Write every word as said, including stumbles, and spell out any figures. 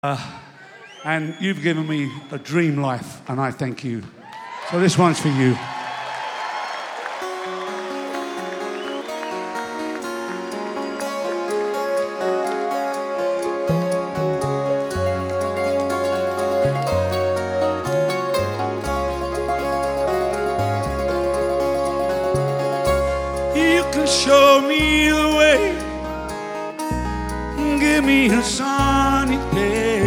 Uh, and you've given me a dream life, and I thank you. So this one's for you. You can show me the way, give me a sunny day.